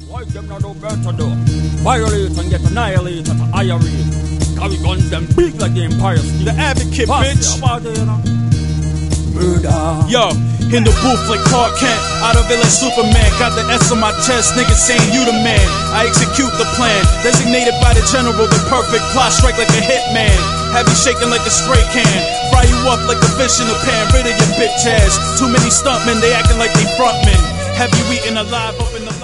Why them not do better though? Violate and get annihilated to irate. Cause we guns them big like the Empire State. The Advocate, bitch. Murder. Yo, in the booth like Clark Kent, out of it like Superman. Got the S on my chest, niggas saying you the man. I execute the plan, designated by the general. The perfect plot, strike like a hitman. Have you shaking like a spray can, fry you up like a fish in a pan. Rid of your bitch ass. Too many stuntmen, they acting like they frontmen. Have you eaten alive up in the